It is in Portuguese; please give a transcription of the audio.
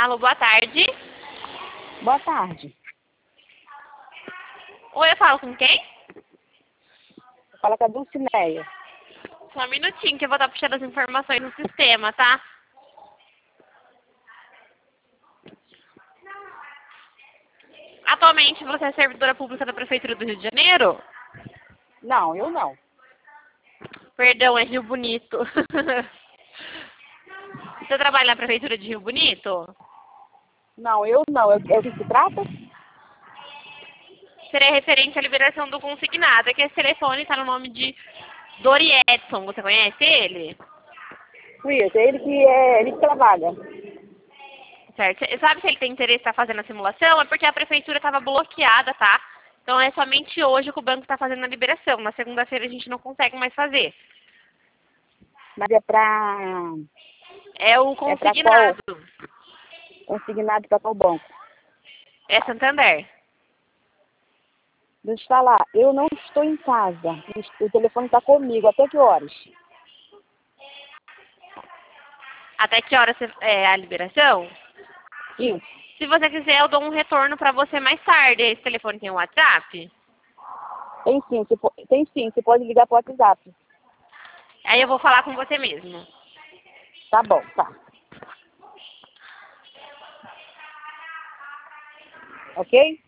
Alô, boa tarde. Boa tarde. Oi, eu falo com quem? Fala com a Dulcineia. Só um minutinho que eu vou estar puxando as informações no sistema, tá? Atualmente você é servidora pública da Prefeitura do Rio de Janeiro? Não, eu não. Perdão, é Rio Bonito. Você trabalha na Prefeitura de Rio Bonito? Não, eu não. É o que se trata? Seria referente à liberação do consignado. É que esse telefone está no nome de Dori Edson. Você conhece ele? Isso, é ele que trabalha. Certo. Você sabe se ele tem interesse em estar fazendo a simulação? É porque a prefeitura estava bloqueada, tá? Então é somente hoje que o banco está fazendo a liberação. Na segunda-feira a gente não consegue mais fazer. Mas é para É o qual? consignado. Consignado para qual banco? É Santander. Deixa eu te falar, eu não estou em casa. O telefone está comigo. Até que horas? Até que hora é a liberação? Isso. Se você quiser, eu dou um retorno para você mais tarde. Esse telefone tem um WhatsApp? Tem sim, você pode ligar para o WhatsApp. Aí eu vou falar com você mesmo. Tá bom, tá. Ok?